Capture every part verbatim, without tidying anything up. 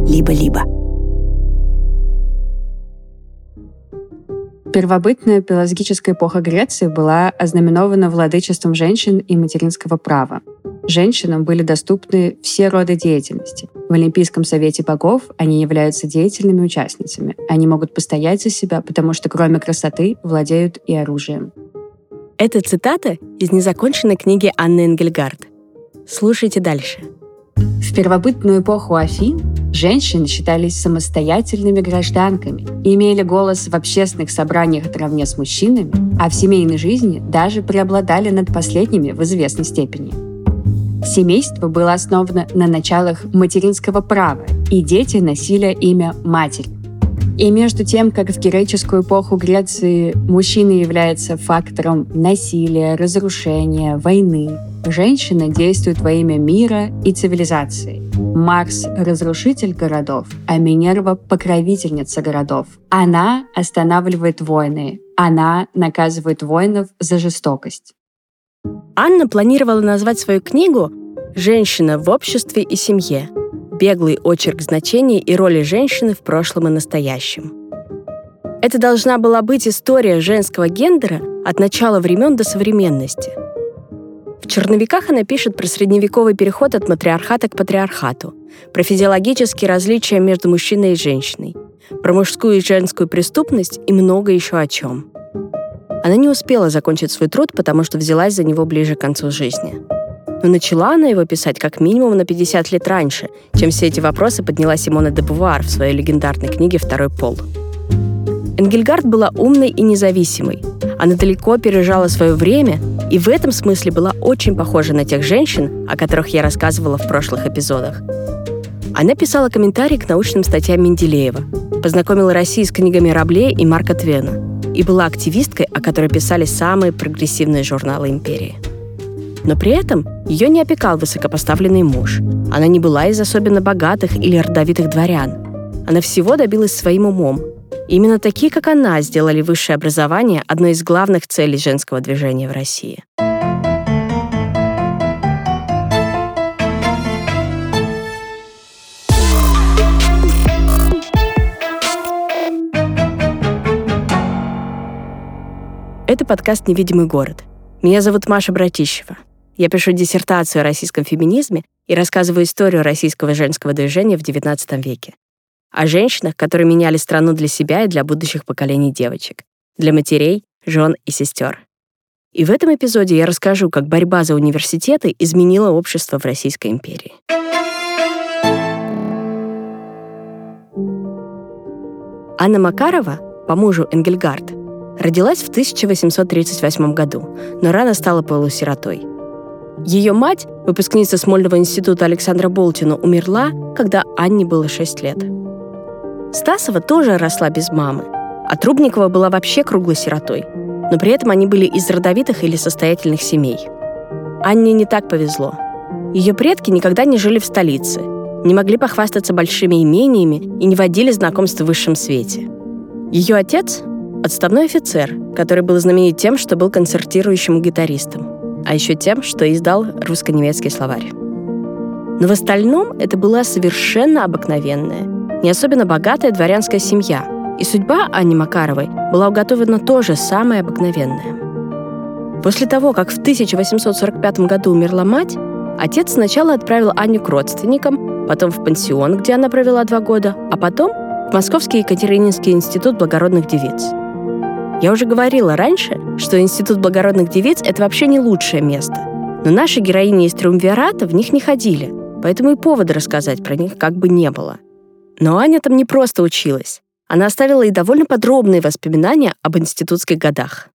либо-либо. Первобытная пелагическая эпоха Греции была ознаменована владычеством женщин и материнского права. Женщинам были доступны все роды деятельности. В Олимпийском совете богов они являются деятельными участницами. Они могут постоять за себя, потому что кроме красоты владеют и оружием. Это цитата из незаконченной книги Анны Энгельгард. Слушайте дальше. В первобытную эпоху Афин женщины считались самостоятельными гражданками и имели голос в общественных собраниях наравне с мужчинами, а в семейной жизни даже преобладали над последними в известной степени. Семейство было основано на началах материнского права, и дети носили имя матери. И между тем, как в героическую эпоху Греции мужчина является фактором насилия, разрушения, войны, женщина действует во имя мира и цивилизации. Марс — разрушитель городов, а Минерва — покровительница городов. Она останавливает войны, она наказывает воинов за жестокость. Анна планировала назвать свою книгу «Женщина в обществе и семье. Беглый очерк значений и роли женщины в прошлом и настоящем». Это должна была быть история женского гендера от начала времен до современности. В «Черновиках» она пишет про средневековый переход от матриархата к патриархату, про физиологические различия между мужчиной и женщиной, про мужскую и женскую преступность и много еще о чем. Она не успела закончить свой труд, потому что взялась за него ближе к концу жизни. Но начала она его писать как минимум на пятьдесят лет раньше, чем все эти вопросы подняла Симона де Бувуар в своей легендарной книге «Второй пол». Энгельгард была умной и независимой. Она далеко опережала свое время и в этом смысле была очень похожа на тех женщин, о которых я рассказывала в прошлых эпизодах. Она писала комментарии к научным статьям Менделеева, познакомила Россию с книгами Рабле и Марка Твена и была активисткой, о которой писали самые прогрессивные журналы империи. Но при этом ее не опекал высокопоставленный муж. Она не была из особенно богатых или родовитых дворян. Она всего добилась своим умом. И именно такие, как она, сделали высшее образование одной из главных целей женского движения в России. Это подкаст «Невидимый город». Меня зовут Маша Братищева. Я пишу диссертацию о российском феминизме и рассказываю историю российского женского движения в девятнадцатом веке. О женщинах, которые меняли страну для себя и для будущих поколений девочек, для матерей, жен и сестер. И в этом эпизоде я расскажу, как борьба за университеты изменила общество в Российской империи. Анна Макарова, по мужу Энгельгард, родилась в тысяча восемьсот тридцать восьмом году, но рано стала полусиротой. Ее мать, выпускница Смольного института Александра Болтина, умерла, когда Анне было шесть лет. Стасова тоже росла без мамы, а Трубникова была вообще круглой сиротой, но при этом они были из родовитых или состоятельных семей. Анне не так повезло. Ее предки никогда не жили в столице, не могли похвастаться большими имениями и не водили знакомств в высшем свете. Ее отец — отставной офицер, который был знаменит тем, что был концертирующим гитаристом, а еще тем, что издал русско-немецкий словарь. Но в остальном это была совершенно обыкновенная, не особенно богатая дворянская семья, и судьба Анне Макаровой была уготована тоже самая обыкновенная. После того, как в тысяча восемьсот сорок пятом году умерла мать, отец сначала отправил Аню к родственникам, потом в пансион, где она провела два года, а потом в Московский Екатерининский институт благородных девиц. Я уже говорила раньше, что Институт благородных девиц — это вообще не лучшее место, но наши героини из триумвирата в них не ходили, поэтому и повода рассказать про них как бы не было. Но Аня там не просто училась. Она оставила и довольно подробные воспоминания об институтских годах.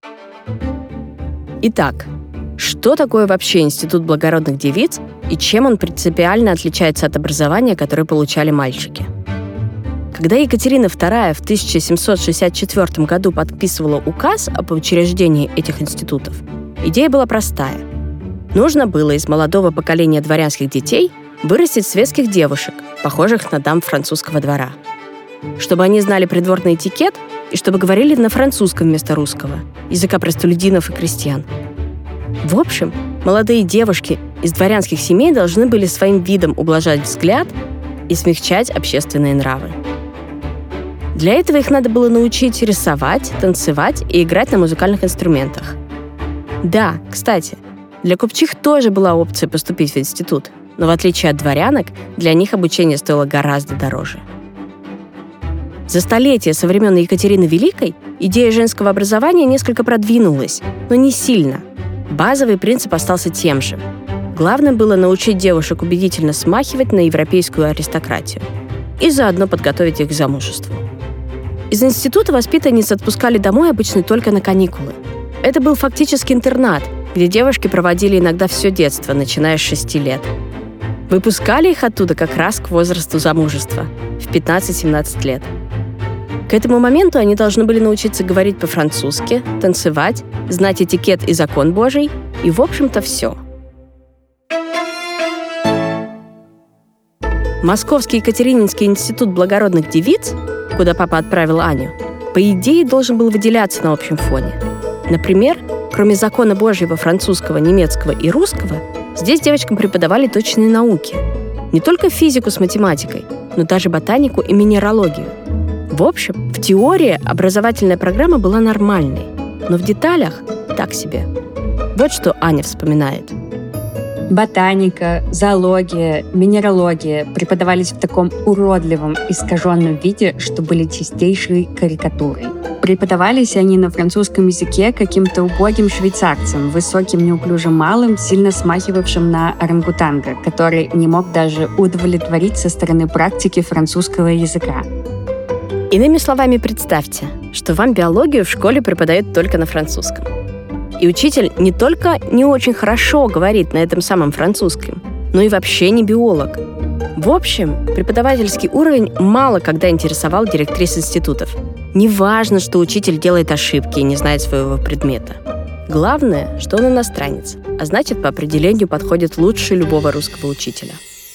Итак, что такое вообще Институт благородных девиц и чем он принципиально отличается от образования, которое получали мальчики? Когда Екатерина вторая в тысяча семьсот шестьдесят четвёртом году подписывала указ об учреждении этих институтов, идея была простая. Нужно было из молодого поколения дворянских детей вырастить светских девушек, похожих на дам французского двора. Чтобы они знали придворный этикет и чтобы говорили на французском вместо русского, языка простолюдинов и крестьян. В общем, молодые девушки из дворянских семей должны были своим видом ублажать взгляд и смягчать общественные нравы. Для этого их надо было научить рисовать, танцевать и играть на музыкальных инструментах. Да, кстати, для купчих тоже была опция поступить в институт, но в отличие от дворянок, для них обучение стоило гораздо дороже. За столетия со времен Екатерины Великой идея женского образования несколько продвинулась, но не сильно. Базовый принцип остался тем же. Главное было научить девушек убедительно смахивать на европейскую аристократию и заодно подготовить их к замужеству. Из института воспитанниц отпускали домой обычно только на каникулы. Это был фактически интернат, где девушки проводили иногда все детство, начиная с шести лет. Выпускали их оттуда как раз к возрасту замужества, в пятнадцать-семнадцать лет. К этому моменту они должны были научиться говорить по-французски, танцевать, знать этикет и закон Божий, и, в общем-то, все. Московский Екатерининский институт благородных девиц, куда папа отправил Аню, по идее должен был выделяться на общем фоне. Например, кроме закона Божьего, французского, немецкого и русского, здесь девочкам преподавали точные науки. Не только физику с математикой, но даже ботанику и минералогию. В общем, в теории образовательная программа была нормальной, но в деталях так себе. Вот что Аня вспоминает. Ботаника, зоология, минералогия преподавались в таком уродливом, искаженном виде, что были чистейшей карикатурой. Преподавались они на французском языке каким-то убогим швейцарцем, высоким, неуклюжим малым, сильно смахивавшим на орангутанга, который не мог даже удовлетворить со стороны практики французского языка. Иными словами, представьте, что вам биологию в школе преподают только на французском. И учитель не только не очень хорошо говорит на этом самом французском, но и вообще не биолог. В общем, преподавательский уровень мало когда интересовал директрис институтов. Не важно, что учитель делает ошибки и не знает своего предмета. Главное, что он иностранец, а значит, по определению подходит лучше любого русского учителя.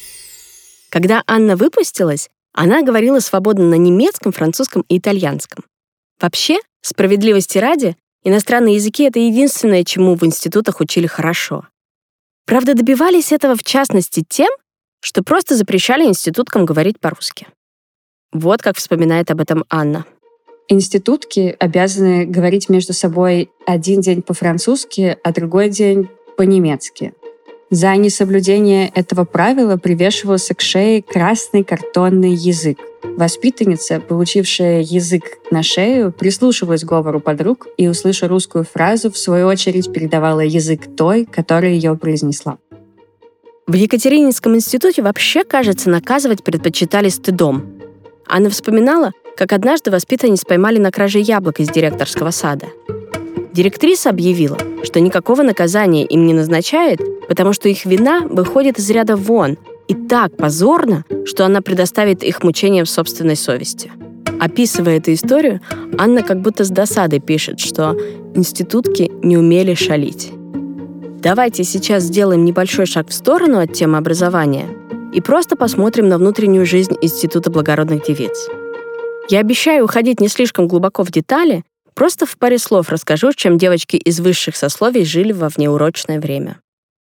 Когда Анна выпустилась, она говорила свободно на немецком, французском и итальянском. Вообще, справедливости ради, иностранные языки — это единственное, чему в институтах учили хорошо. Правда, добивались этого в частности тем, что просто запрещали институткам говорить по-русски. Вот как вспоминает об этом Анна. Институтки обязаны говорить между собой один день по-французски, а другой день по-немецки. За несоблюдение этого правила привешивался к шее красный картонный язык. Воспитанница, получившая язык на шею, прислушивалась к говору подруг и, услыша русскую фразу, в свою очередь передавала язык той, которая ее произнесла. В Екатерининском институте вообще, кажется, наказывать предпочитали стыдом. Анна вспоминала, как однажды воспитанниц поймали на краже яблок из директорского сада. Директриса объявила, что никакого наказания им не назначает, потому что их вина выходит из ряда вон и так позорно, что она предоставит их мучениям собственной совести. Описывая эту историю, Анна как будто с досадой пишет, что институтки не умели шалить. Давайте сейчас сделаем небольшой шаг в сторону от темы образования и просто посмотрим на внутреннюю жизнь Института благородных девиц. Я обещаю уходить не слишком глубоко в детали, просто в паре слов расскажу, чем девочки из высших сословий жили во внеурочное время.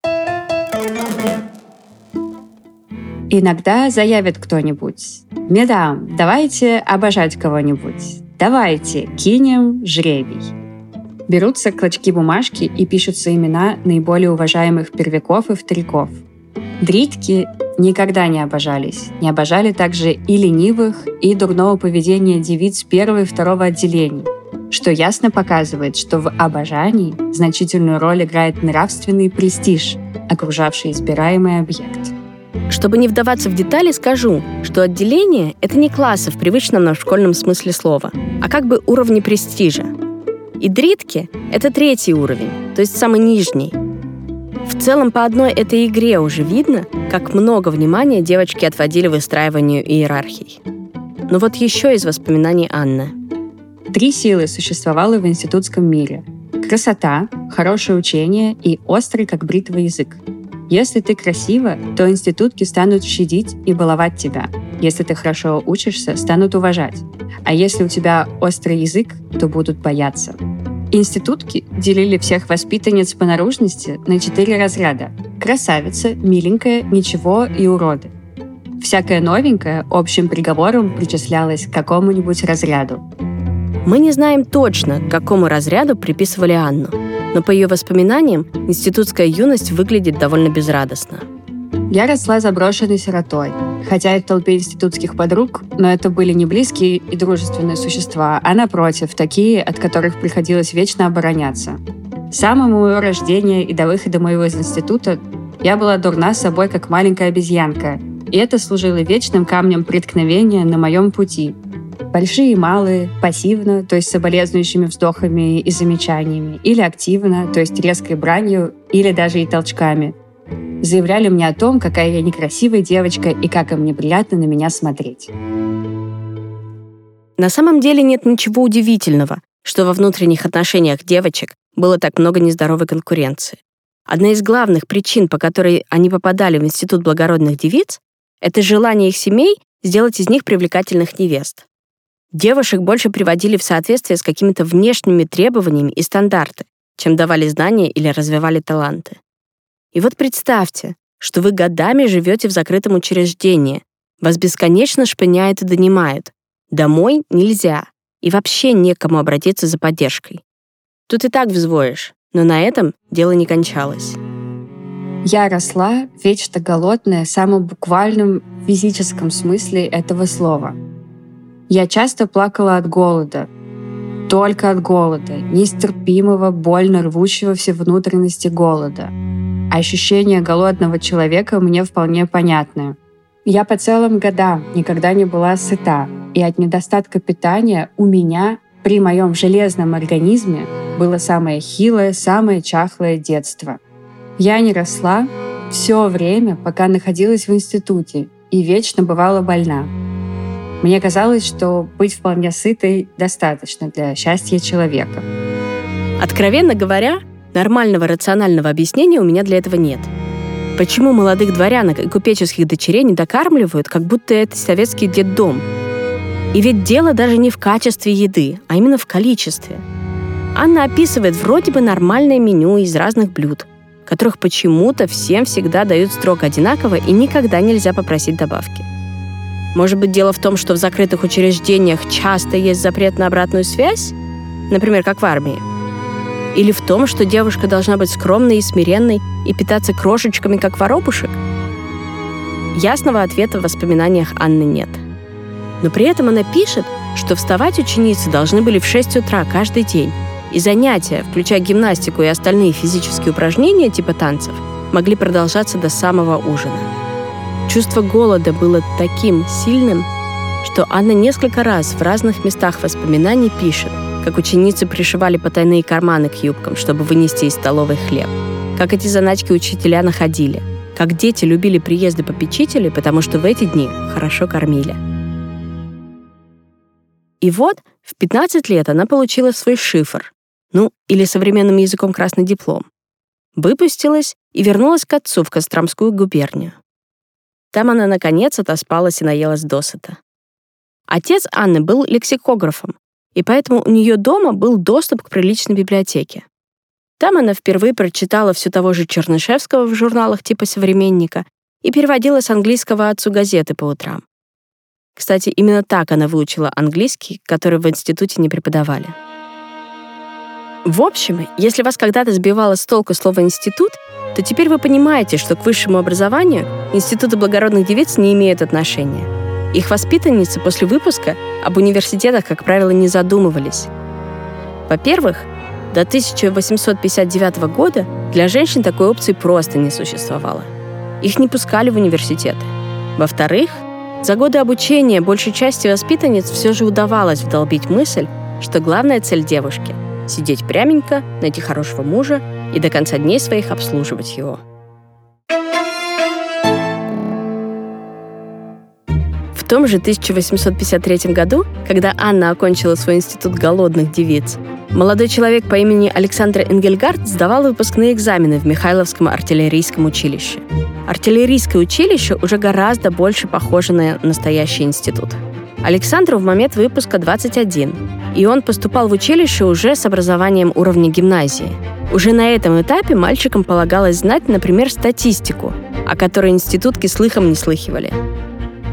Иногда заявит кто-нибудь: «Медам, давайте обожать кого-нибудь. Давайте кинем жребий». Берутся клочки бумажки и пишутся имена наиболее уважаемых первяков и вторяков. Дритки никогда не обожались. Не обожали также и ленивых, и дурного поведения девиц первого и второго отделений, что ясно показывает, что в обожании значительную роль играет нравственный престиж, окружавший избираемый объект. Чтобы не вдаваться в детали, скажу, что отделение — это не классы в привычном нам школьном смысле слова, а как бы уровни престижа. И дритки — это третий уровень, то есть самый нижний. В целом, по одной этой игре уже видно, как много внимания девочки отводили выстраиванию иерархий. Но вот еще из воспоминаний Анны. Три силы существовало в институтском мире: красота, хорошее учение и острый, как бритва, язык. Если ты красива, то институтки станут щадить и баловать тебя. Если ты хорошо учишься, станут уважать. А если у тебя острый язык, то будут бояться. Институтки делили всех воспитанниц по наружности на четыре разряда: красавица, миленькая, ничего и уроды. Всякое новенькое общим приговором причислялось к какому-нибудь разряду. Мы не знаем точно, к какому разряду приписывали Анну, но по ее воспоминаниям институтская юность выглядит довольно безрадостно. Я росла заброшенной сиротой, хотя и в толпе институтских подруг, но это были не близкие и дружественные существа, а напротив, такие, от которых приходилось вечно обороняться. С самого моего рождения и до выхода моего из института я была дурна собой, как маленькая обезьянка, и это служило вечным камнем преткновения на моем пути. Большие и малые, пассивно, то есть с соболезнующими вздохами и замечаниями, или активно, то есть резкой бранью, или даже и толчками, заявляли мне о том, какая я некрасивая девочка и как им неприятно на меня смотреть. На самом деле нет ничего удивительного, что во внутренних отношениях девочек было так много нездоровой конкуренции. Одна из главных причин, по которой они попадали в институт благородных девиц, это желание их семей сделать из них привлекательных невест. Девушек больше приводили в соответствие с какими-то внешними требованиями и стандарты, чем давали знания или развивали таланты. И вот представьте, что вы годами живете в закрытом учреждении, вас бесконечно шпыняют и донимают. Домой нельзя, и вообще некому обратиться за поддержкой. Тут и так взвоишь, но на этом дело не кончалось. Я росла вечно голодная в самом буквальном физическом смысле этого слова. Я часто плакала от голода. Только от голода, нестерпимого, больно рвущего все внутренности голода. Ощущение голодного человека мне вполне понятно. Я по целым годам никогда не была сыта, и от недостатка питания у меня при моем железном организме было самое хилое, самое чахлое детство. Я не росла все время, пока находилась в институте, и вечно бывала больна. Мне казалось, что быть вполне сытой достаточно для счастья человека. Откровенно говоря, нормального рационального объяснения у меня для этого нет. Почему молодых дворянок и купеческих дочерей не докармливают, как будто это советский детдом? И ведь дело даже не в качестве еды, а именно в количестве. Анна описывает вроде бы нормальное меню из разных блюд, которых почему-то всем всегда дают строго одинаково и никогда нельзя попросить добавки. Может быть, дело в том, что в закрытых учреждениях часто есть запрет на обратную связь? Например, как в армии. Или в том, что девушка должна быть скромной и смиренной и питаться крошечками, как воробушек? Ясного ответа в воспоминаниях Анны нет. Но при этом она пишет, что вставать ученицы должны были в шесть утра каждый день, и занятия, включая гимнастику и остальные физические упражнения типа танцев, могли продолжаться до самого ужина. Чувство голода было таким сильным, что Анна несколько раз в разных местах воспоминаний пишет, как ученицы пришивали потайные карманы к юбкам, чтобы вынести из столовой хлеб, как эти заначки учителя находили, как дети любили приезды попечителей, потому что в эти дни хорошо кормили. И вот в пятнадцать лет она получила свой шифр, ну, или современным языком красный диплом, выпустилась и вернулась к отцу в Костромскую губернию. Там она, наконец, отоспалась и наелась досыта. Отец Анны был лексикографом, и поэтому у нее дома был доступ к приличной библиотеке. Там она впервые прочитала все того же Чернышевского в журналах типа «Современника» и переводила с английского отцу газеты по утрам. Кстати, именно так она выучила английский, который в институте не преподавали. В общем, если вас когда-то сбивало с толку слово «институт», то теперь вы понимаете, что к высшему образованию институты благородных девиц не имеют отношения. Их воспитанницы после выпуска об университетах, как правило, не задумывались. Во-первых, до тысяча восемьсот пятьдесят девятого года для женщин такой опции просто не существовало. Их не пускали в университеты. Во-вторых, за годы обучения большей части воспитанниц все же удавалось вдолбить мысль, что главная цель девушки — сидеть пряменько, найти хорошего мужа и до конца дней своих обслуживать его. В том же тысяча восемьсот пятьдесят третьем году, когда Анна окончила свой институт голодных девиц, молодой человек по имени Александр Энгельгард сдавал выпускные экзамены в Михайловском артиллерийском училище. Артиллерийское училище уже гораздо больше похоже на настоящий институт. Александру в момент выпуска двадцать один, и он поступал в училище уже с образованием уровня гимназии. Уже на этом этапе мальчикам полагалось знать, например, статистику, о которой институтки слыхом не слыхивали.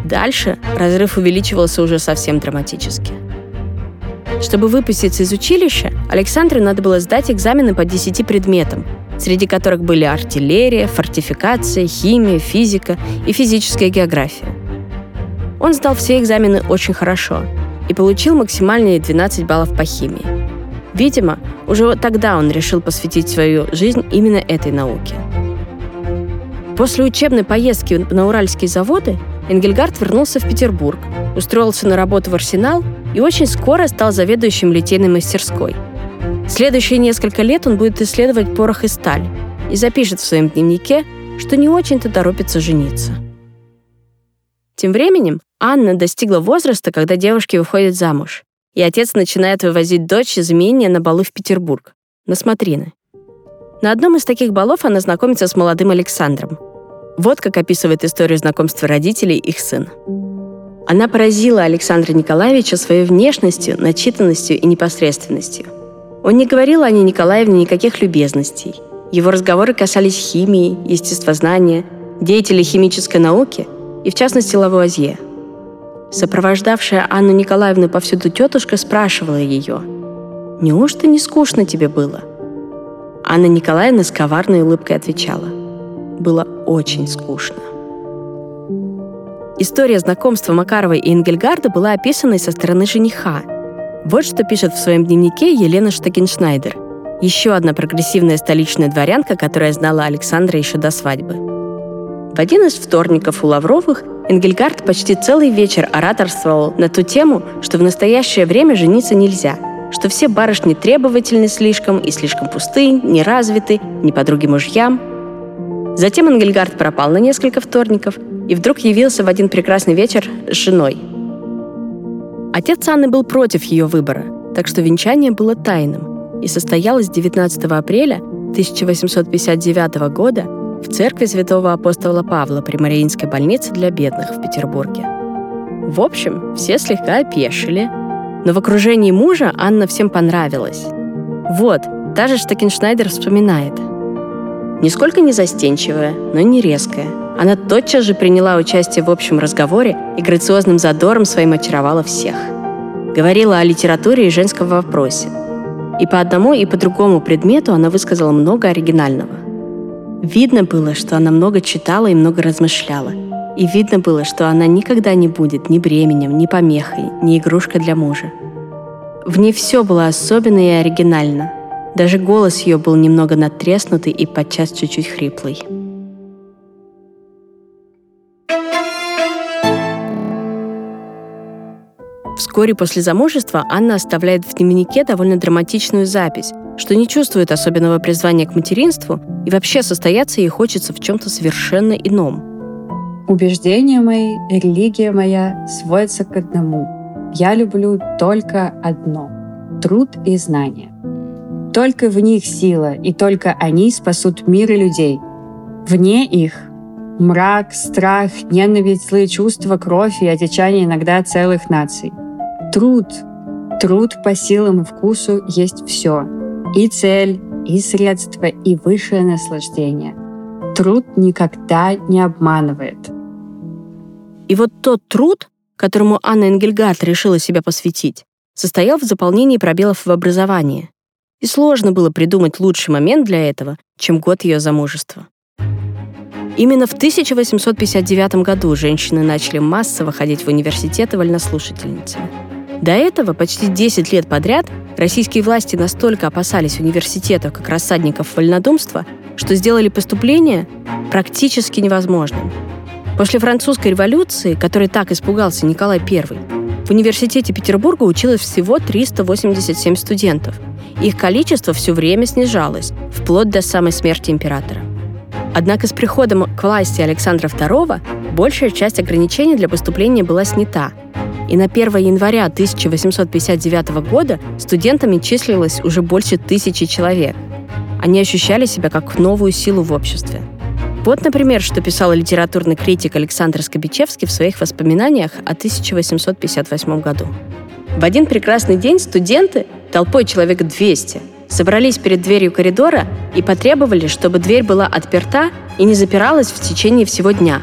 Дальше разрыв увеличивался уже совсем драматически. Чтобы выпуститься из училища, Александре надо было сдать экзамены по десяти предметам, среди которых были артиллерия, фортификация, химия, физика и физическая география. Он сдал все экзамены очень хорошо и получил максимальные двенадцать баллов по химии. Видимо, уже вот тогда он решил посвятить свою жизнь именно этой науке. После учебной поездки на уральские заводы Энгельгард вернулся в Петербург, устроился на работу в Арсенал и очень скоро стал заведующим литейной мастерской. Следующие несколько лет он будет исследовать порох и сталь и запишет в своем дневнике, что не очень-то торопится жениться. Тем временем Анна достигла возраста, когда девушки выходят замуж, и отец начинает вывозить дочь из имения на балы в Петербург, на смотрины. На одном из таких балов она знакомится с молодым Александром. Вот как описывает историю знакомства родителей их сын. Она поразила Александра Николаевича своей внешностью, начитанностью и непосредственностью. Он не говорил Анне Николаевне никаких любезностей. Его разговоры касались химии, естествознания, деятелей химической науки и, в частности, Лавуазье. Сопровождавшая Анну Николаевну повсюду тетушка спрашивала ее: «Неужто не скучно тебе было?» Анна Николаевна с коварной улыбкой отвечала: «Было очень скучно». История знакомства Макаровой и Энгельгарда была описана со стороны жениха. Вот что пишет в своем дневнике Елена Штекеншнайдер, еще одна прогрессивная столичная дворянка, которая знала Александра еще до свадьбы. В один из вторников у Лавровых Энгельгард почти целый вечер ораторствовал на ту тему, что в настоящее время жениться нельзя, что все барышни требовательны слишком и слишком пусты, неразвиты, не подруги мужьям. Затем Энгельгард пропал на несколько вторников и вдруг явился в один прекрасный вечер с женой. Отец Анны был против ее выбора, так что венчание было тайным и состоялось девятнадцатого апреля тысяча восемьсот пятьдесят девятого года в церкви святого апостола Павла при Мариинской больнице для бедных в Петербурге. В общем, все слегка опешили, но в окружении мужа Анна всем понравилась. Вот, та же Штекеншнайдер вспоминает. Нисколько не застенчивая, но не резкая, она тотчас же приняла участие в общем разговоре и грациозным задором своим очаровала всех. Говорила о литературе и женском вопросе. И по одному, и по другому предмету она высказала много оригинального. Видно было, что она много читала и много размышляла. И видно было, что она никогда не будет ни бременем, ни помехой, ни игрушкой для мужа. В ней все было особенно и оригинально. Даже голос ее был немного надтреснутый и подчас чуть-чуть хриплый. Вскоре после замужества Анна оставляет в дневнике довольно драматичную запись, что не чувствует особенного призвания к материнству и вообще состояться ей хочется в чем-то совершенно ином. Убеждения мои, религия моя сводятся к одному. Я люблю только одно — труд и знания. Только в них сила, и только они спасут мир и людей. Вне их — мрак, страх, ненависть, злые чувства, кровь и отечание иногда целых наций. Труд, труд по силам и вкусу есть все. И цель, и средство, и высшее наслаждение. Труд никогда не обманывает. И вот тот труд, которому Анна Энгельгард решила себя посвятить, состоял в заполнении пробелов в образовании. И сложно было придумать лучший момент для этого, чем год ее замужества. Именно в тысяча восемьсот пятьдесят девятом году женщины начали массово ходить в университеты вольнослушательницами. До этого почти десять лет подряд российские власти настолько опасались университетов как рассадников вольнодумства, что сделали поступление практически невозможным. После французской революции, которой так испугался Николай Первый, в университете Петербурга училось всего триста восемьдесят семь студентов. Их количество все время снижалось, вплоть до самой смерти императора. Однако с приходом к власти Александра Второго большая часть ограничений для поступления была снята, и на первого января тысяча восемьсот пятьдесят девятого года студентами числилось уже больше тысячи человек. Они ощущали себя как новую силу в обществе. Вот, например, что писал литературный критик Александр Скобичевский в своих воспоминаниях о тысяча восемьсот пятьдесят восьмом году. В один прекрасный день студенты, толпой человек двести, собрались перед дверью коридора и потребовали, чтобы дверь была отперта и не запиралась в течение всего дня.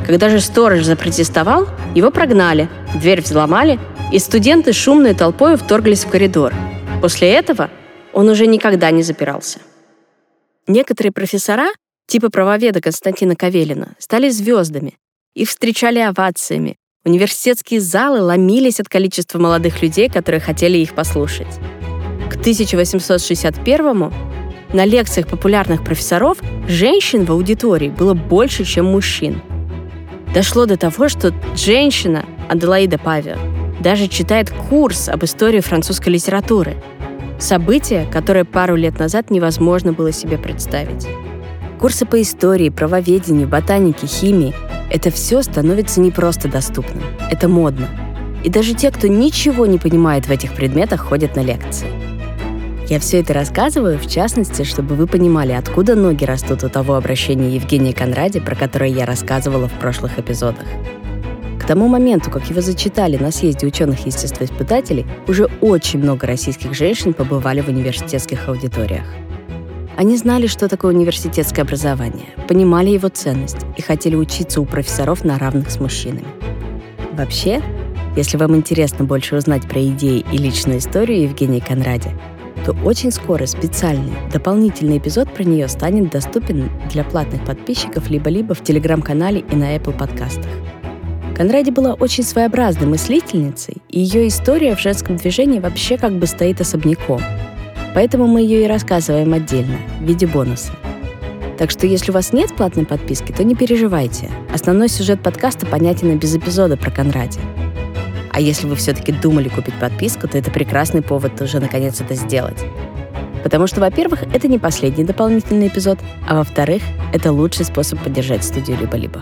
Когда же сторож запротестовал, его прогнали, дверь взломали, и студенты шумной толпой вторглись в коридор. После этого он уже никогда не запирался. Некоторые профессора, типа правоведа Константина Кавелина, стали звездами. Их встречали овациями. Университетские залы ломились от количества молодых людей, которые хотели их послушать. К тысяча восемьсот шестьдесят первому на лекциях популярных профессоров женщин в аудитории было больше, чем мужчин. Дошло до того, что женщина, Аделаида Павиа, даже читает курс об истории французской литературы. Событие, которое пару лет назад невозможно было себе представить. Курсы по истории, правоведению, ботанике, химии — это все становится не просто доступным, это модно. И даже те, кто ничего не понимает в этих предметах, ходят на лекции. Я все это рассказываю, в частности, чтобы вы понимали, откуда ноги растут у того обращения Евгения Конради, про которое я рассказывала в прошлых эпизодах. К тому моменту, как его зачитали на съезде ученых-естествоиспытателей, уже очень много российских женщин побывали в университетских аудиториях. Они знали, что такое университетское образование, понимали его ценность и хотели учиться у профессоров на равных с мужчинами. Вообще, если вам интересно больше узнать про идеи и личную историю Евгении Конради, то очень скоро специальный, дополнительный эпизод про нее станет доступен для платных подписчиков либо-либо в Телеграм-канале и на Apple подкастах. Конради была очень своеобразной мыслительницей, и ее история в женском движении вообще как бы стоит особняком. Поэтому мы ее и рассказываем отдельно, в виде бонуса. Так что если у вас нет платной подписки, то не переживайте. Основной сюжет подкаста понятен и без эпизода про Конради. А если вы все-таки думали купить подписку, то это прекрасный повод уже наконец это сделать. Потому что, во-первых, это не последний дополнительный эпизод, а во-вторых, это лучший способ поддержать студию либо-либо.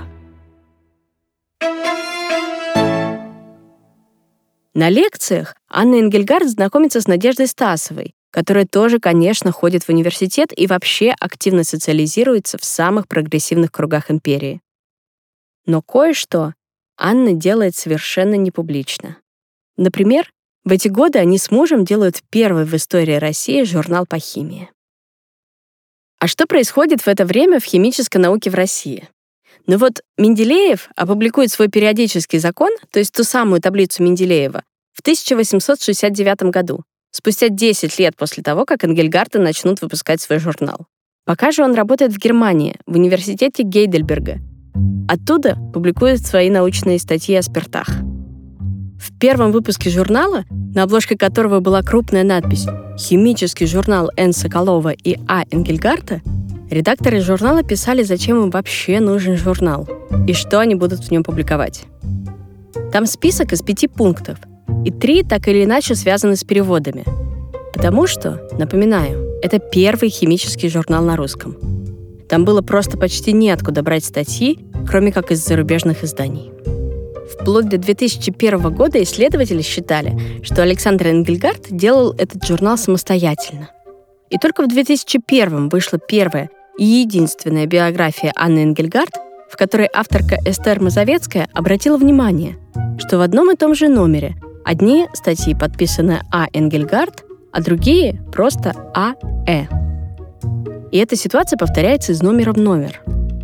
На лекциях Анна Энгельгард знакомится с Надеждой Стасовой, которая тоже, конечно, ходит в университет и вообще активно социализируется в самых прогрессивных кругах империи. Но кое-что Анна делает совершенно непублично. Например, в эти годы они с мужем делают первый в истории России журнал по химии. А что происходит в это время в химической науке в России? Ну вот Менделеев опубликует свой периодический закон, то есть ту самую таблицу Менделеева, в тысяча восемьсот шестьдесят девятом году, спустя десять лет после того, как Энгельгарты начнут выпускать свой журнал. Пока же он работает в Германии, в университете Гейдельберга. Оттуда публикует свои научные статьи о спиртах. В первом выпуске журнала, на обложке которого была крупная надпись «Химический журнал Н. Соколова и А. Энгельгарта», редакторы журнала писали, зачем им вообще нужен журнал и что они будут в нем публиковать. Там список из пяти пунктов, и три так или иначе связаны с переводами. Потому что, напоминаю, это первый химический журнал на русском. Там было просто почти неоткуда брать статьи, кроме как из зарубежных изданий. Вплоть до две тысячи первого года исследователи считали, что Александр Энгельгард делал этот журнал самостоятельно. И только в две тысячи первом вышла первая и единственная биография Анны Энгельгард, в которой авторка Эстер Мазовецкая обратила внимание, что в одном и том же номере одни статьи подписаны А. Энгельгард, а другие просто А. Э. И эта ситуация повторяется из номера в номер.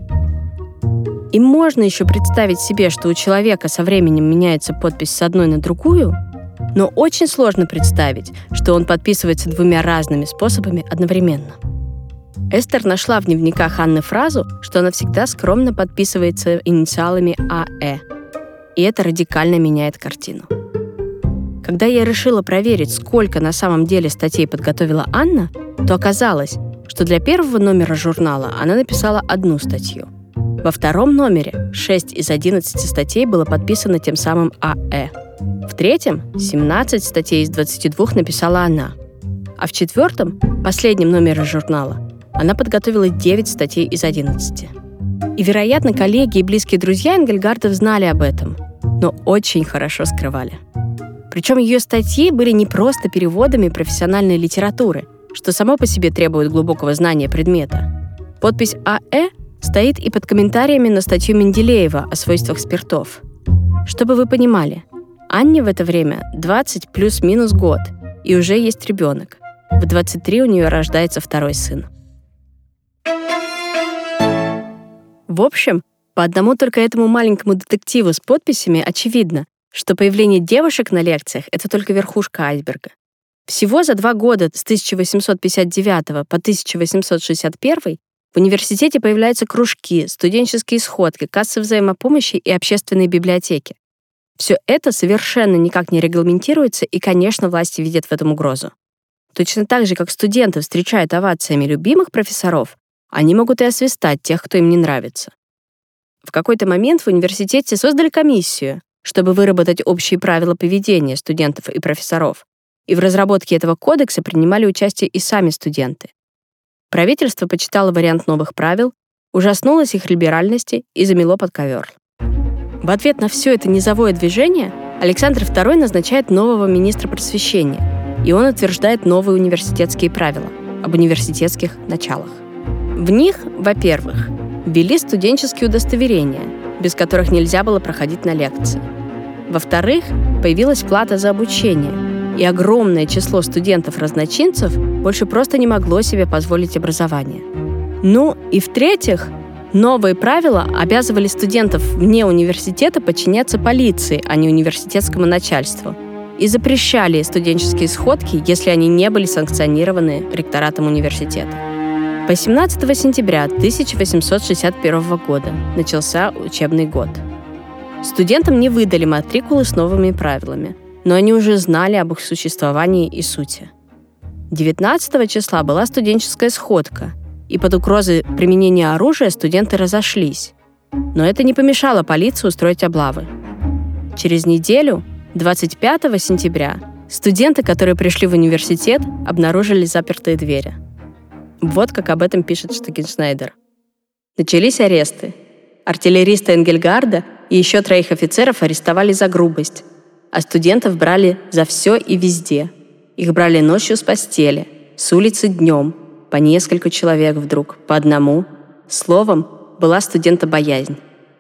И можно еще представить себе, что у человека со временем меняется подпись с одной на другую, но очень сложно представить, что он подписывается двумя разными способами одновременно. Эстер нашла в дневниках Анны фразу, что она всегда скромно подписывается инициалами А Э. И это радикально меняет картину. Когда я решила проверить, сколько на самом деле статей подготовила Анна, то оказалось, что для первого номера журнала она написала одну статью. Во втором номере шесть из одиннадцати статей было подписано тем самым А Э. В третьем семнадцать статей из двадцати двух написала она. А в четвертом, последнем номере журнала, она подготовила девять статей из одиннадцати. И, вероятно, коллеги и близкие друзья Энгельгардов знали об этом, но очень хорошо скрывали. Причем ее статьи были не просто переводами профессиональной литературы, что само по себе требует глубокого знания предмета. Подпись А Э стоит и под комментариями на статью Менделеева о свойствах спиртов. Чтобы вы понимали, Анне в это время двадцать плюс-минус год, и уже есть ребенок. В двадцать три у нее рождается второй сын. В общем, По одному только этому маленькому детективу с подписями очевидно, что появление девушек на лекциях — это только верхушка айсберга. Всего за два года с тысяча восемьсот пятьдесят девятого по тысяча восемьсот шестьдесят первый в университете появляются кружки, студенческие сходки, кассы взаимопомощи и общественные библиотеки. Все это совершенно никак не регламентируется, и, конечно, власти видят в этом угрозу. Точно так же, как студенты встречают овациями любимых профессоров, они могут и освистать тех, кто им не нравится. В какой-то момент в университете создали комиссию, чтобы выработать общие правила поведения студентов и профессоров, и в разработке этого кодекса принимали участие и сами студенты. Правительство почитало вариант новых правил, ужаснулось их либеральности и замело под ковер. В ответ на все это низовое движение Александр второй назначает нового министра просвещения, и он утверждает новые университетские правила об университетских началах. В них, во-первых, ввели студенческие удостоверения, без которых нельзя было проходить на лекции. Во-вторых, появилась плата за обучение, и огромное число студентов-разночинцев больше просто не могло себе позволить образование. Ну и в-третьих, новые правила обязывали студентов вне университета подчиняться полиции, а не университетскому начальству, и запрещали студенческие сходки, если они не были санкционированы ректоратом университета. восемнадцатого сентября тысяча восемьсот шестьдесят первого года начался учебный год. Студентам не выдали матрикулы с новыми правилами, но они уже знали об их существовании и сути. девятнадцатого числа была студенческая сходка, и под угрозой применения оружия студенты разошлись. Но это не помешало полиции устроить облавы. Через неделю, двадцать пятого сентября, студенты, которые пришли в университет, обнаружили запертые двери. Вот как об этом пишет Штекеншнайдер. Начались аресты. Артиллериста Энгельгарда и еще троих офицеров арестовали за грубость, а студентов брали за все и везде. Их брали ночью с постели, с улицы днем, по несколько человек вдруг, по одному. Словом, была студентобоязнь.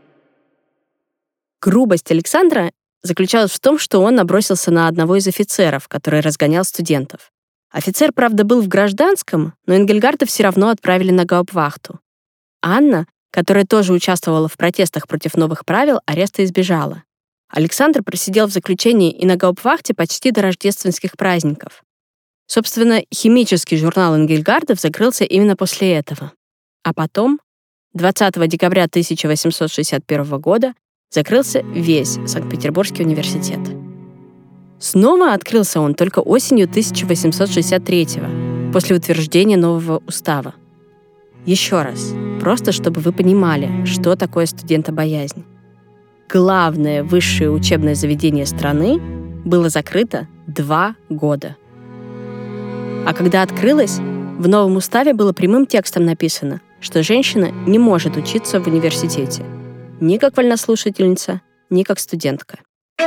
Грубость Александра заключалась в том, что он набросился на одного из офицеров, который разгонял студентов. Офицер, правда, был в гражданском, но Энгельгарда все равно отправили на гауптвахту. Анна, которая тоже участвовала в протестах против новых правил, ареста избежала. Александр просидел в заключении и на гауптвахте почти до рождественских праздников. Собственно, химический журнал Энгельгардов закрылся именно после этого. А потом, двадцатого декабря тысяча восемьсот шестьдесят первого года, закрылся весь Санкт-Петербургский университет. Снова открылся он только осенью тысяча восемьсот шестьдесят третьего, после утверждения нового устава. Еще раз, просто чтобы вы понимали, что такое студентобоязнь. Главное высшее учебное заведение страны было закрыто два года. А когда открылось, в новом уставе было прямым текстом написано, что женщина не может учиться в университете ни как вольнослушательница, ни как студентка.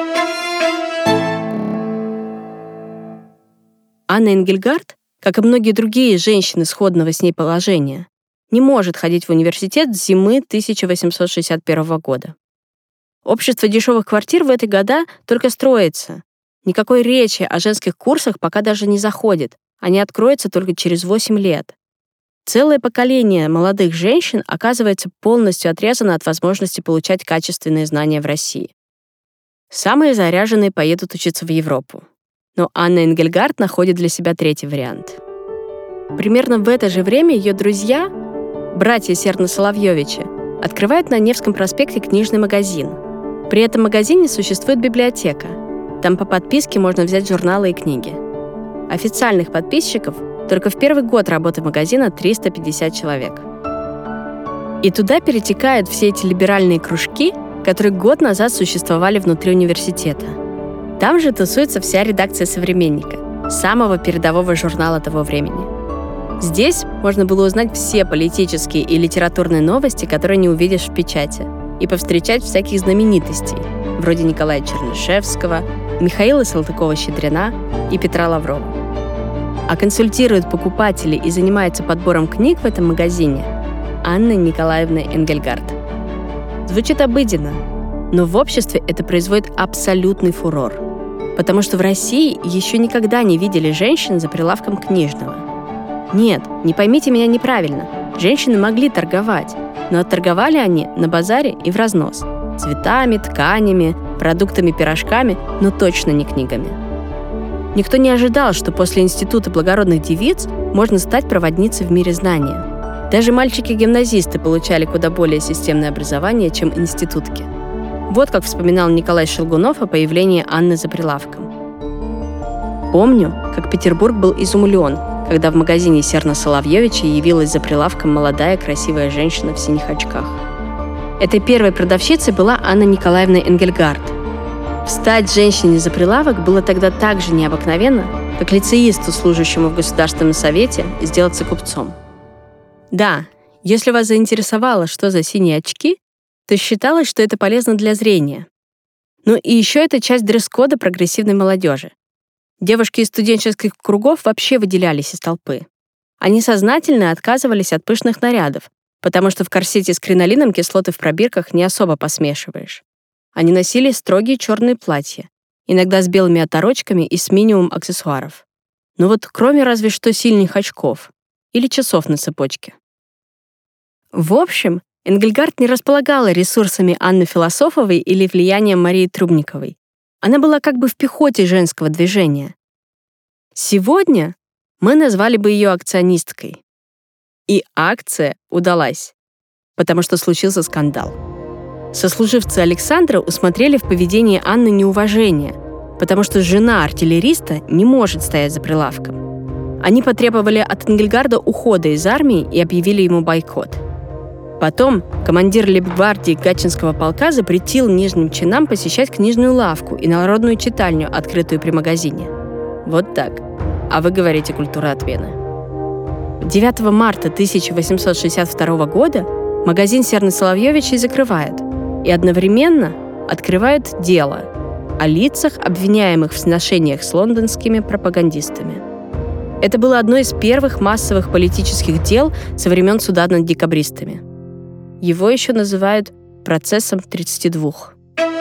Анна Энгельгард, как и многие другие женщины сходного с ней положения, не может ходить в университет с зимы тысяча восемьсот шестьдесят первого года. Общество дешевых квартир в эти года только строится. Никакой речи о женских курсах пока даже не заходит. Они откроются только через восемь лет. Целое поколение молодых женщин оказывается полностью отрезано от возможности получать качественные знания в России. Самые заряженные поедут учиться в Европу. Но Анна Энгельгард находит для себя третий вариант. Примерно в это же время ее друзья, братья Серно-Соловьевичи, открывают на Невском проспекте книжный магазин. При этом магазине существует библиотека. Там по подписке можно взять журналы и книги. Официальных подписчиков только в первый год работы магазина триста пятьдесят человек. И туда перетекают все эти либеральные кружки, которые год назад существовали внутри университета. Там же тусуется вся редакция «Современника», самого передового журнала того времени. Здесь можно было узнать все политические и литературные новости, которые не увидишь в печати, и повстречать всяких знаменитостей, вроде Николая Чернышевского, Михаила Салтыкова-Щедрина и Петра Лаврова. А консультирует покупателей и занимается подбором книг в этом магазине Анна Николаевна Энгельгард. Звучит обыденно, но в обществе это производит абсолютный фурор, потому что в России еще никогда не видели женщин за прилавком книжного. Нет, не поймите меня неправильно. женщины могли торговать, но торговали они на базаре и в разнос. Цветами, тканями, продуктами-пирожками, но точно не книгами. Никто не ожидал, что после Института благородных девиц можно стать проводницей в мире знания. Даже мальчики-гимназисты получали куда более системное образование, чем институтки. Вот как вспоминал Николай Щелгунов о появлении Анны за прилавком. «Помню, как Петербург был изумлен, когда в магазине Серна Соловьевича явилась за прилавком молодая красивая женщина в синих очках. Этой первой продавщицей была Анна Николаевна Энгельгард. Встать женщине за прилавок было тогда так же необыкновенно, как лицеисту, служащему в Государственном совете, сделаться купцом. Да, если вас заинтересовало, что за синие очки, то считалось, что это полезно для зрения. Ну и еще это часть дресс-кода прогрессивной молодежи. Девушки из студенческих кругов вообще выделялись из толпы. Они сознательно отказывались от пышных нарядов, потому что в корсете с кринолином кислоты в пробирках не особо посмешиваешь. Они носили строгие черные платья, иногда с белыми оторочками и с минимум аксессуаров. Ну вот кроме разве что сильных очков или часов на цепочке. В общем, Энгельгард не располагала ресурсами Анны Философовой или влиянием Марии Трубниковой. Она была как бы в пехоте женского движения. Сегодня мы назвали бы ее акционисткой. И акция удалась, потому что случился скандал. Сослуживцы Александра усмотрели в поведении Анны неуважение, потому что жена артиллериста не может стоять за прилавком. Они потребовали от Энгельгарда ухода из армии и объявили ему бойкот. Потом командир лейб-гвардии Гатчинского полка запретил нижним чинам посещать книжную лавку и народную читальню, открытую при магазине. Вот так. А вы говорите «культура отмены». девятого марта тысяча восемьсот шестьдесят второго года магазин Серны Соловьевичей закрывает и одновременно открывает дело о лицах, обвиняемых в сношениях с лондонскими пропагандистами. Это было одно из первых массовых политических дел со времен суда над декабристами. Его еще называют «процессом тридцати двух».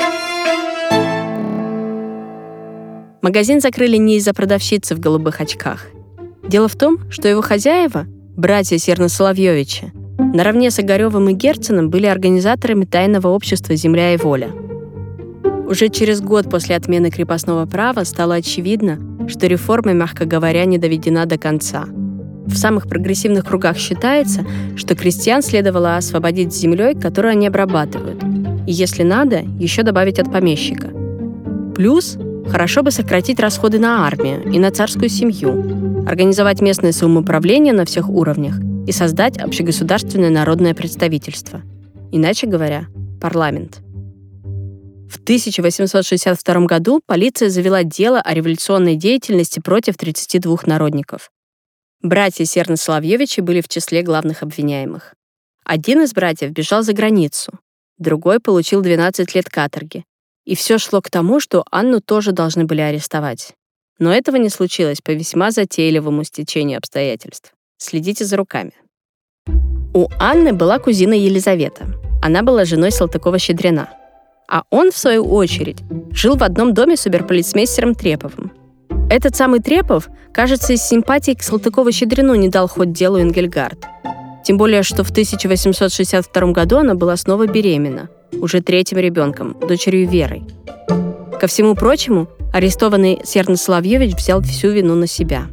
Магазин закрыли не из-за продавщицы в голубых очках. Дело в том, что его хозяева, братья Серна Соловьевича, наравне с Огаревым и Герценом были организаторами тайного общества «Земля и воля». Уже через год после отмены крепостного права стало очевидно, что реформа, мягко говоря, не доведена до конца. В самых прогрессивных кругах считается, что крестьян следовало освободить с землей, которую они обрабатывают, и, если надо, еще добавить от помещика. Плюс хорошо бы сократить расходы на армию и на царскую семью, организовать местное самоуправление на всех уровнях и создать общегосударственное народное представительство. Иначе говоря, парламент. В тысяча восемьсот шестьдесят втором году полиция завела дело о революционной деятельности против тридцати двух народников. Братья Серны Соловьевичи были в числе главных обвиняемых. Один из братьев бежал за границу, другой получил двенадцать лет каторги. И все шло к тому, что Анну тоже должны были арестовать. Но этого не случилось по весьма затейливому стечению обстоятельств. Следите за руками. У Анны была кузина Елизавета. Она была женой Салтыкова-Щедрина. А он, в свою очередь, жил в одном доме с оберполицмейстером Треповым. Этот самый Трепов, кажется, из симпатии к Салтыкову-Щедрину не дал ход делу Энгельгард. Тем более, что в тысяча восемьсот шестьдесят втором году она была снова беременна, уже третьим ребенком, дочерью Верой. Ко всему прочему, арестованный Серна Соловьевич взял всю вину на себя.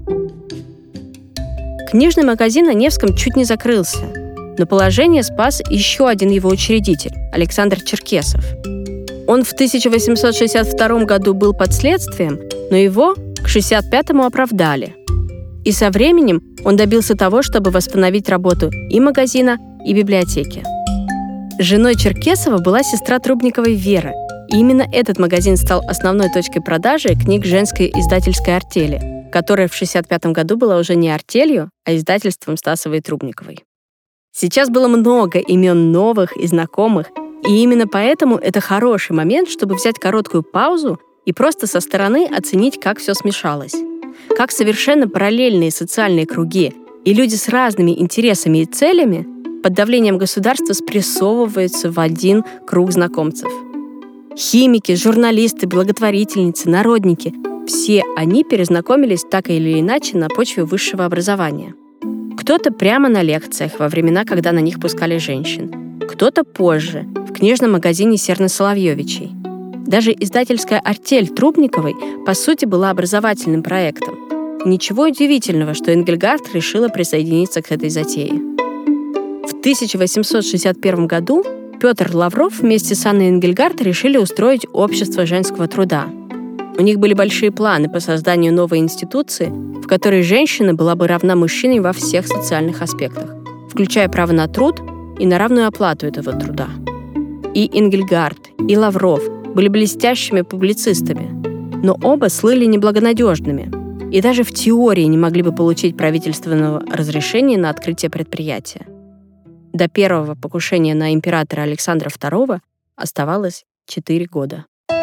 Книжный магазин на Невском чуть не закрылся, но положение спас еще один его учредитель, Александр Черкесов. Он в тысяча восемьсот шестьдесят втором году был под следствием, но его к шестьдесят пятому оправдали. И со временем он добился того, чтобы восстановить работу и магазина, и библиотеки. Женой Черкесова была сестра Трубниковой Вера, и именно этот магазин стал основной точкой продажи книг женской издательской артели, которая в шестьдесят пятом году была уже не артелью, а издательством Стасовой и Трубниковой. Сейчас было много имен новых и знакомых, и именно поэтому это хороший момент, чтобы взять короткую паузу и просто со стороны оценить, как все смешалось. Как совершенно параллельные социальные круги и люди с разными интересами и целями под давлением государства спрессовываются в один круг знакомцев. Химики, журналисты, благотворительницы, народники — все они перезнакомились так или иначе на почве высшего образования. Кто-то прямо на лекциях во времена, когда на них пускали женщин. Кто-то позже, в книжном магазине Серны Соловьевичей. Даже издательская артель Трубниковой, по сути, была образовательным проектом. Ничего удивительного, что Энгельгарт решила присоединиться к этой затее. В тысяча восемьсот шестьдесят первом году Петр Лавров вместе с Анной Энгельгарт решили устроить общество женского труда. У них были большие планы по созданию новой институции, в которой женщина была бы равна мужчине во всех социальных аспектах, включая право на труд и на равную оплату этого труда. И Энгельгарт, и Лавров были блестящими публицистами, но оба слыли неблагонадежными и даже в теории не могли бы получить правительственного разрешения на открытие предприятия. До первого покушения на императора Александра второго оставалось четыре года.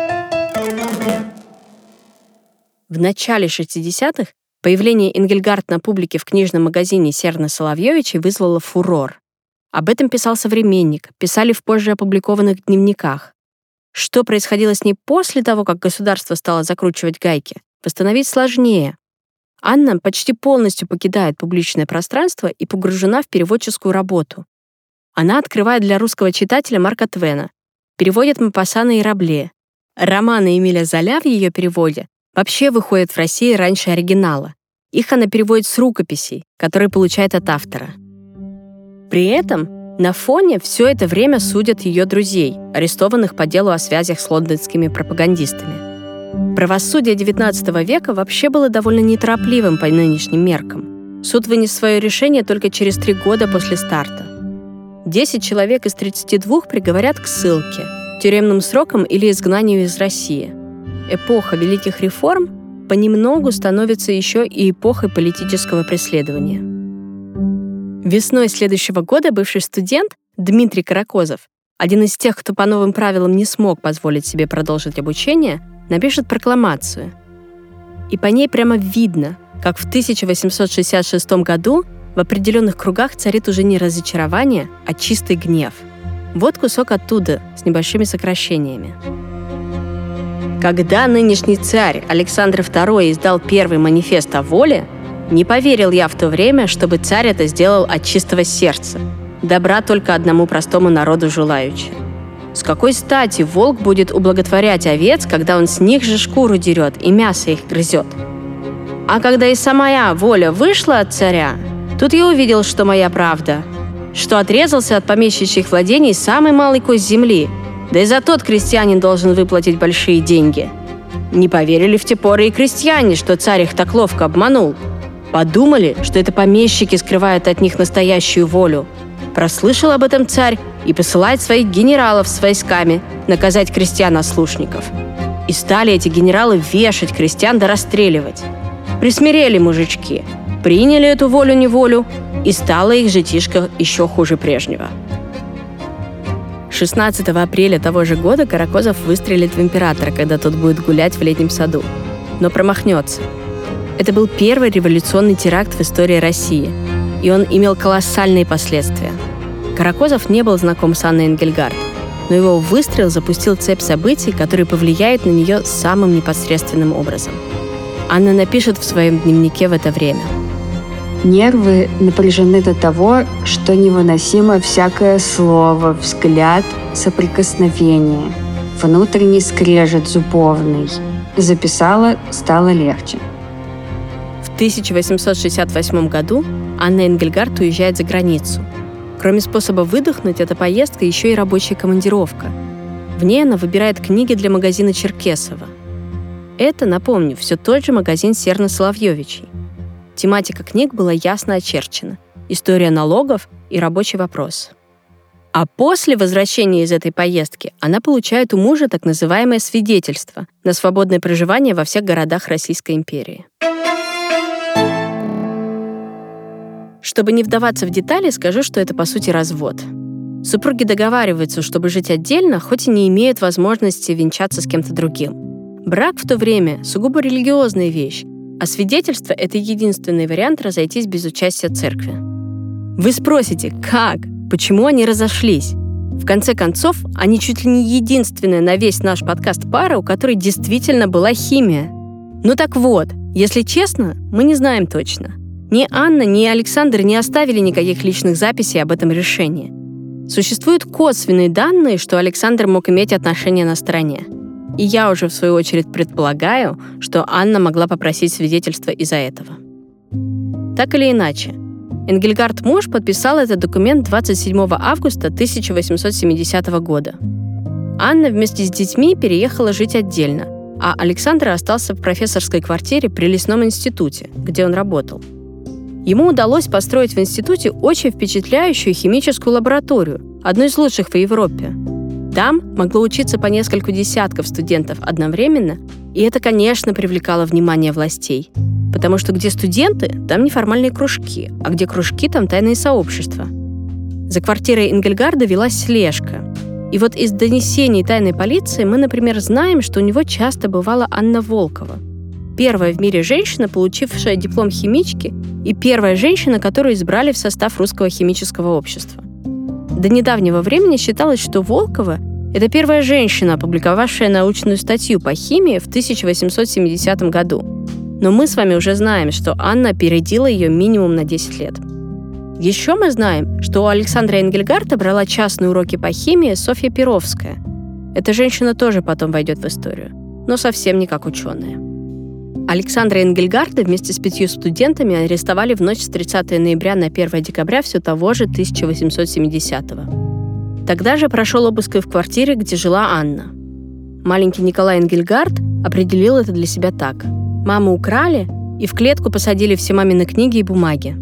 В начале шестидесятых появление Энгельгарт на публике в книжном магазине Серны Соловьевичей вызвало фурор. Об этом писал «Современник», писали в позже опубликованных дневниках. Что происходило с ней после того, как государство стало закручивать гайки, восстановить сложнее. Анна почти полностью покидает публичное пространство и погружена в переводческую работу. Она открывает для русского читателя Марка Твена, переводит Мопассана и Рабле. Романы Эмиля Золя в ее переводе вообще выходят в России раньше оригинала. Их она переводит с рукописей, которые получает от автора. При этом на фоне все это время судят ее друзей, арестованных по делу о связях с лондонскими пропагандистами. Правосудие девятнадцатого века вообще было довольно неторопливым по нынешним меркам. Суд вынес свое решение только через три года после старта. Десять человек из тридцати двух приговорят к ссылке, тюремным срокам или изгнанию из России. Эпоха великих реформ понемногу становится еще и эпохой политического преследования. Весной следующего года бывший студент Дмитрий Каракозов, один из тех, кто по новым правилам не смог позволить себе продолжить обучение, напишет прокламацию. И по ней прямо видно, как в тысяча восемьсот шестьдесят шестом году в определенных кругах царит уже не разочарование, а чистый гнев. Вот кусок оттуда, с небольшими сокращениями. Когда нынешний царь Александр второй издал первый манифест о воле, не поверил я в то время, чтобы царь это сделал от чистого сердца, добра только одному простому народу желаючи. С какой стати волк будет ублаготворять овец, когда он с них же шкуру дерет и мясо их грызет? А когда и самая воля вышла от царя, тут я увидел, что моя правда, что отрезался от помещичьих владений самый малый кость земли, да и за тот крестьянин должен выплатить большие деньги. Не поверили в те поры и крестьяне, что царь их так ловко обманул. Подумали, что это помещики скрывают от них настоящую волю. Прослышал об этом царь и посылает своих генералов с войсками наказать крестьян-ослушников. И стали эти генералы вешать крестьян да расстреливать. Присмирели мужички, приняли эту волю-неволю, и стало их житишко еще хуже прежнего. шестнадцатого апреля того же года Каракозов выстрелит в императора, когда тот будет гулять в летнем саду. Но промахнется. Это был первый революционный теракт в истории России, и он имел колоссальные последствия. Каракозов не был знаком с Анной Энгельгарт, но его выстрел запустил цепь событий, которые повлияют на нее самым непосредственным образом. Анна напишет в своем дневнике в это время. Нервы напряжены до того, что невыносимо всякое слово, взгляд, соприкосновение. Внутренний скрежет зубовный. Записала, стало легче. В тысяча восемьсот шестьдесят восьмом году Анна Энгельгарт уезжает за границу. Кроме способа выдохнуть, эта поездка еще и рабочая командировка. В ней она выбирает книги для магазина Черкесова. Это, напомню, все тот же магазин Серны Соловьевичей. Тематика книг была ясно очерчена. История налогов и рабочий вопрос. А после возвращения из этой поездки она получает у мужа так называемое свидетельство на свободное проживание во всех городах Российской империи. Чтобы не вдаваться в детали, скажу, что это, по сути, развод. Супруги договариваются, чтобы жить отдельно, хоть и не имеют возможности венчаться с кем-то другим. Брак в то время – сугубо религиозная вещь, а свидетельство – это единственный вариант разойтись без участия церкви. Вы спросите, как? Почему они разошлись? В конце концов, они чуть ли не единственная на весь наш подкаст пара, у которой действительно была химия. Ну так вот, если честно, мы не знаем точно. Ни Анна, ни Александр не оставили никаких личных записей об этом решении. Существуют косвенные данные, что Александр мог иметь отношение на стороне. И я уже, в свою очередь, предполагаю, что Анна могла попросить свидетельства из-за этого. Так или иначе, Энгельгард муж подписал этот документ двадцать седьмого августа тысяча восемьсот семидесятого года. Анна вместе с детьми переехала жить отдельно, а Александр остался в профессорской квартире при лесном институте, где он работал. Ему удалось построить в институте очень впечатляющую химическую лабораторию, одну из лучших в Европе. Там могло учиться по несколько десятков студентов одновременно, и это, конечно, привлекало внимание властей. Потому что где студенты, там неформальные кружки, а где кружки, там тайные сообщества. За квартирой Энгельгарда велась слежка. И вот из донесений тайной полиции мы, например, знаем, что у него часто бывала Анна Волкова. Первая в мире женщина, получившая диплом химички, и первая женщина, которую избрали в состав Русского химического общества. До недавнего времени считалось, что Волкова — это первая женщина, опубликовавшая научную статью по химии в тысяча восемьсот семидесятом году. Но мы с вами уже знаем, что Анна опередила ее минимум на десять лет. Еще мы знаем, что у Александра Энгельгарда брала частные уроки по химии Софья Перовская. Эта женщина тоже потом войдет в историю, но совсем не как ученая. Александра Энгельгарда вместе с пятью студентами арестовали в ночь с тридцатого ноября на первое декабря все того же тысяча восемьсот семидесятого. Тогда же прошел обыск и в квартире, где жила Анна. Маленький Николай Энгельгард определил это для себя так. Маму украли и в клетку посадили все мамины книги и бумаги.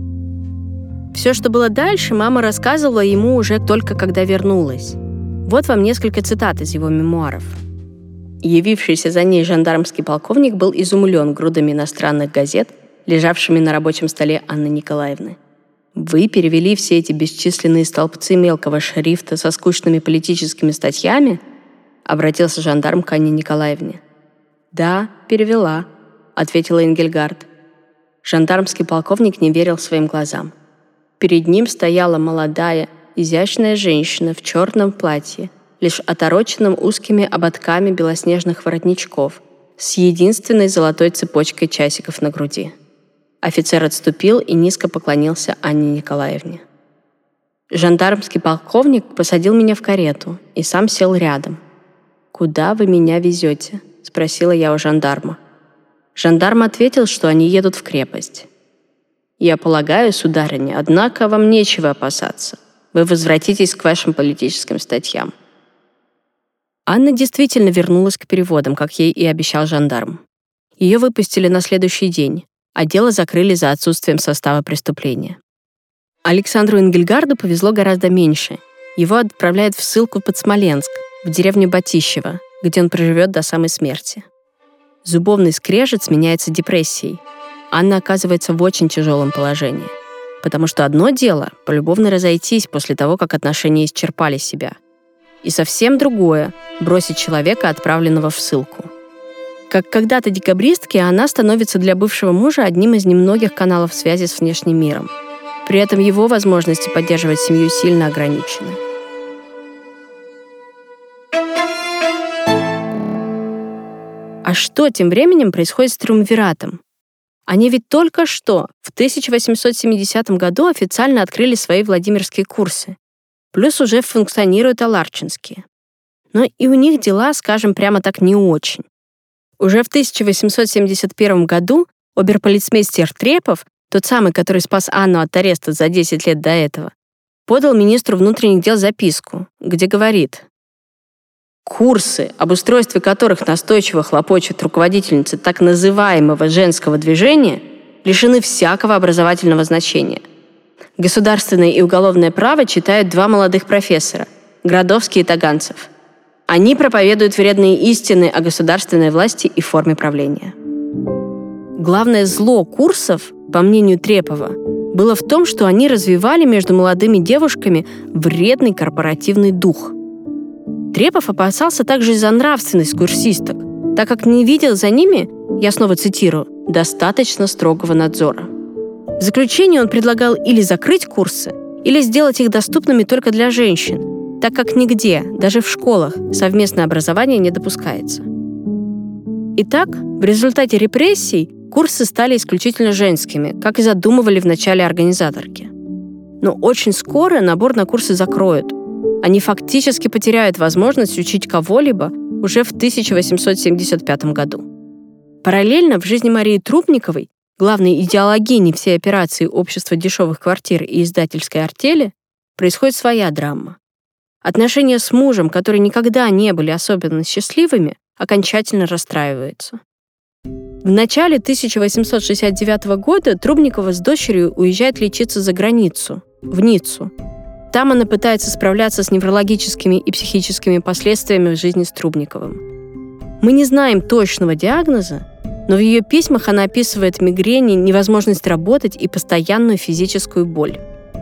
Все, что было дальше, мама рассказывала ему уже только когда вернулась. Вот вам несколько цитат из его мемуаров. Явившийся за ней жандармский полковник был изумлен грудами иностранных газет, лежавшими на рабочем столе Анны Николаевны. «Вы перевели все эти бесчисленные столбцы мелкого шрифта со скучными политическими статьями?» — обратился жандарм к Анне Николаевне. «Да, перевела», — ответила Энгельгард. Жандармский полковник не верил своим глазам. Перед ним стояла молодая, изящная женщина в черном платье, лишь отороченном узкими ободками белоснежных воротничков, с единственной золотой цепочкой часиков на груди. Офицер отступил и низко поклонился Анне Николаевне. Жандармский полковник посадил меня в карету и сам сел рядом. «Куда вы меня везете?» — спросила я у жандарма. Жандарм ответил, что они едут в крепость. «Я полагаю, сударыня, однако вам нечего опасаться. Вы возвратитесь к вашим политическим статьям». Анна действительно вернулась к переводам, как ей и обещал жандарм. Ее выпустили на следующий день, а дело закрыли за отсутствием состава преступления. Александру Энгельгарду повезло гораздо меньше. Его отправляют в ссылку под Смоленск, в деревню Батищево, где он проживет до самой смерти. Зубовный скрежет сменяется депрессией. Анна оказывается в очень тяжелом положении. Потому что одно дело — полюбовно разойтись после того, как отношения исчерпали себя. И совсем другое — бросить человека, отправленного в ссылку. Как когда-то декабристки, она становится для бывшего мужа одним из немногих каналов связи с внешним миром. При этом его возможности поддерживать семью сильно ограничены. А что тем временем происходит с триумвиратом? Они ведь только что, в тысяча восемьсот семидесятом году, официально открыли свои владимирские курсы. Плюс уже функционируют аларчинские. Но и у них дела, скажем прямо так, не очень. Уже в тысяча восемьсот семьдесят первом году оберполицмейстер Трепов, тот самый, который спас Анну от ареста за десять лет до этого, подал министру внутренних дел записку, где говорит: «Курсы, об устройстве которых настойчиво хлопочут руководительницы так называемого женского движения, лишены всякого образовательного значения. Государственное и уголовное право читают два молодых профессора – Градовский и Таганцев. Они проповедуют вредные истины о государственной власти и форме правления». Главное зло курсов, по мнению Трепова, было в том, что они развивали между молодыми девушками вредный корпоративный дух. Трепов опасался также и за нравственность курсисток, так как не видел за ними, я снова цитирую, «достаточно строгого надзора». В заключение он предлагал или закрыть курсы, или сделать их доступными только для женщин, так как нигде, даже в школах, совместное образование не допускается. Итак, в результате репрессий курсы стали исключительно женскими, как и задумывали в начале организаторки. Но очень скоро набор на курсы закроют. Они фактически потеряют возможность учить кого-либо уже в тысяча восемьсот семьдесят пятом году. Параллельно в жизни Марии Трубниковой, главной идеологини всей операции общества дешевых квартир и издательской артели, происходит своя драма. Отношения с мужем, которые никогда не были особенно счастливыми, окончательно расстраиваются. В начале тысяча восемьсот шестьдесят девятого года Трубникова с дочерью уезжает лечиться за границу, в Ниццу. Там она пытается справляться с неврологическими и психическими последствиями в жизни с Трубниковым. Мы не знаем точного диагноза, но в ее письмах она описывает мигрени, невозможность работать и постоянную физическую боль.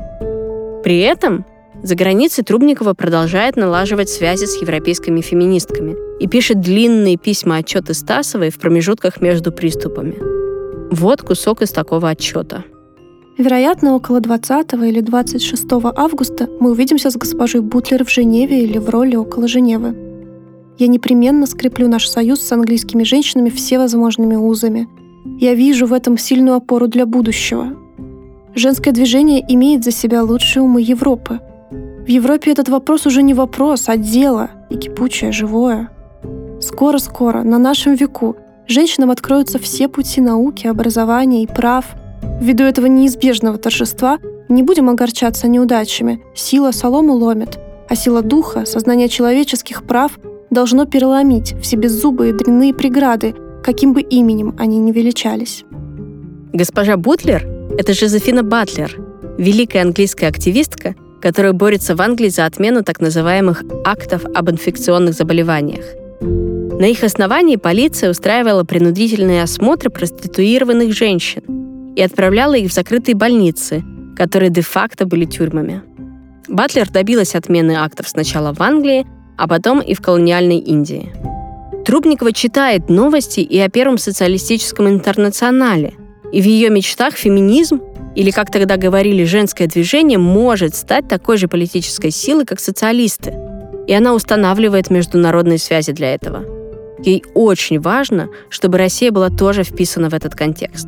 При этом за границей Трубникова продолжает налаживать связи с европейскими феминистками и пишет длинные письма-отчеты Стасовой в промежутках между приступами. Вот кусок из такого отчета. Вероятно, около двадцатого или двадцать шестого августа мы увидимся с госпожой Бутлер в Женеве или в роли около Женевы. Я непременно скреплю наш союз с английскими женщинами всевозможными узами. Я вижу в этом сильную опору для будущего. Женское движение имеет за себя лучшие умы Европы. В Европе этот вопрос уже не вопрос, а дело, и кипучее, живое. Скоро-скоро, на нашем веку, женщинам откроются все пути науки, образования и прав. Ввиду этого неизбежного торжества не будем огорчаться неудачами. Сила солому ломит, а сила духа, сознание человеческих прав должно переломить все беззубые дрянные преграды, каким бы именем они ни величались. Госпожа Бутлер — это Жозефина Батлер, великая английская активистка, которая борется в Англии за отмену так называемых актов об инфекционных заболеваниях. На их основании полиция устраивала принудительные осмотры проституированных женщин и отправляла их в закрытые больницы, которые де-факто были тюрьмами. Батлер добилась отмены актов сначала в Англии, а потом и в колониальной Индии. Трубникова читает новости и о Первом социалистическом интернационале, и в ее мечтах феминизм, или, как тогда говорили, женское движение, может стать такой же политической силой, как социалисты, и она устанавливает международные связи для этого. Ей очень важно, чтобы Россия была тоже вписана в этот контекст.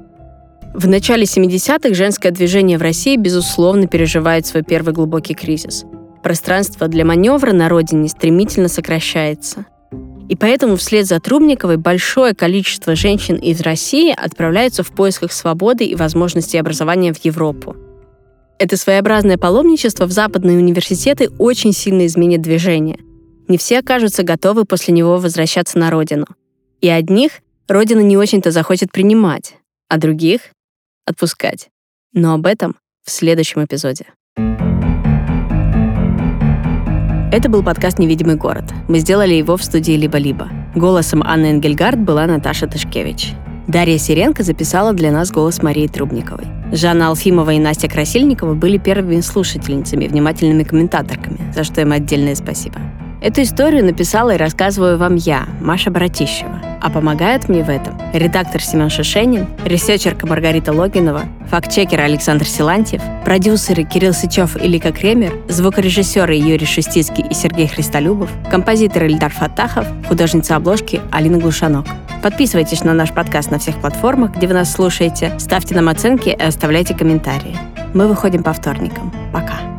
В начале семидесятых женское движение в России, безусловно, переживает свой первый глубокий кризис. Пространство для маневра на родине стремительно сокращается. И поэтому вслед за Трубниковой большое количество женщин из России отправляются в поисках свободы и возможностей образования в Европу. Это своеобразное паломничество в западные университеты очень сильно изменит движение. Не все окажутся готовы после него возвращаться на родину. И одних родина не очень-то захочет принимать, а других — отпускать. Но об этом в следующем эпизоде. Это был подкаст «Невидимый город». Мы сделали его в студии «Либо-либо». Голосом Анны Энгельгард была Наташа Тышкевич. Дарья Сиренко записала для нас голос Марии Трубниковой. Жанна Алфимова и Настя Красильникова были первыми слушательницами, внимательными комментаторками, за что им отдельное спасибо. Эту историю написала и рассказываю вам я, Маша Братищева. А помогают мне в этом редактор Семен Шишенин, ресерчерка Маргарита Логинова, фактчекер Александр Силантьев, продюсеры Кирилл Сычев и Лика Кремер, звукорежиссеры Юрий Шустицкий и Сергей Христолюбов, композитор Ильдар Фаттахов, художница обложки Алина Глушанок. Подписывайтесь на наш подкаст на всех платформах, где вы нас слушаете, ставьте нам оценки и оставляйте комментарии. Мы выходим по вторникам. Пока.